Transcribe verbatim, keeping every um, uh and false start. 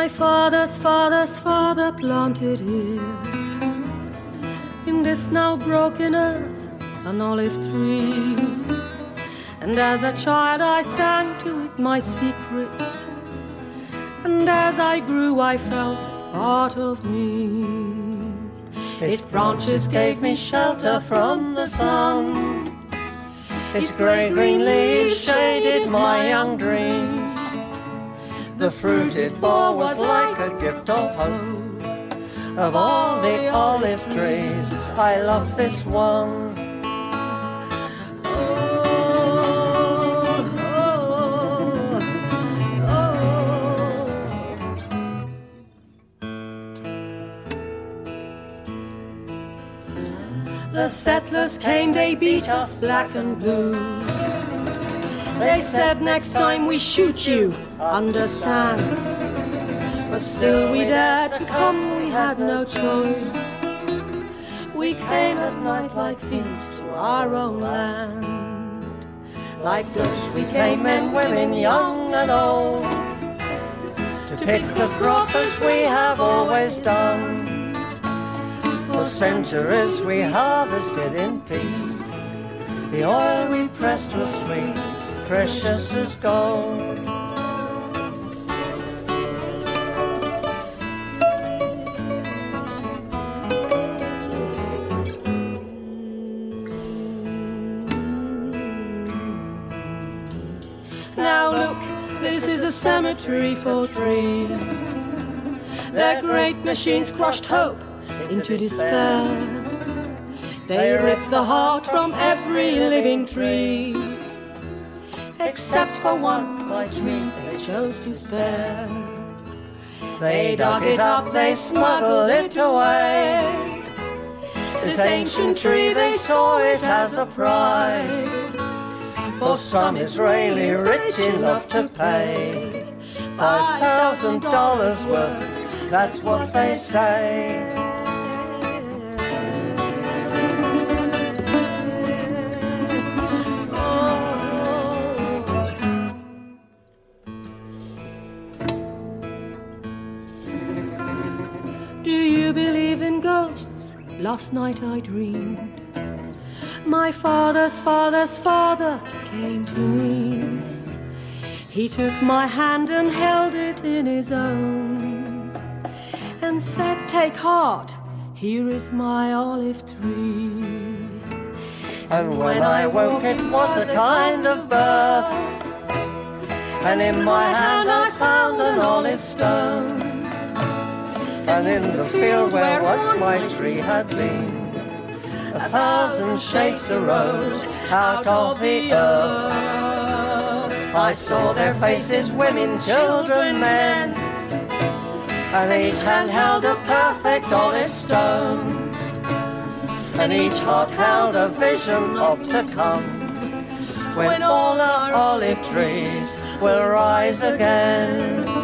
My father's father's father planted here, in this now broken earth, an olive tree. And as a child I sang to it my secrets, and as I grew I felt part of me. Its branches gave me shelter from the sun, its grey-green leaves shaded my young dreams. The fruit it bore was like a gift of hope. Of all the olive trees, I love this one. The settlers came, they beat us black and blue. They said next time we shoot you, understand. But still we dared to come, we had no choice. We came at night like thieves to our own land. Like ghosts we came, men, women, young and old, to pick the crop as we have always done. For centuries we harvested in peace. The oil we pressed was sweet, precious as gold. Now look, this is a cemetery for trees. Their great machines crushed hope into despair. They ripped the heart from every living tree, except for one white tree they chose to spare. They dug it up, they smuggled it away. This ancient tree, they saw it as a prize for some Israeli rich enough to pay five thousand dollars worth, that's what they say. Last night I dreamed my father's father's father came to me. He took my hand and held it in his own and said, take heart, here is my olive tree. And when I woke it was a kind of birth, and in my hand I found an olive stone. And in the field where once my tree had been, a thousand shapes arose out of the earth. I saw their faces, women, children, men, and each hand held a perfect olive stone, and each heart held a vision of to come, when all our olive trees will rise again.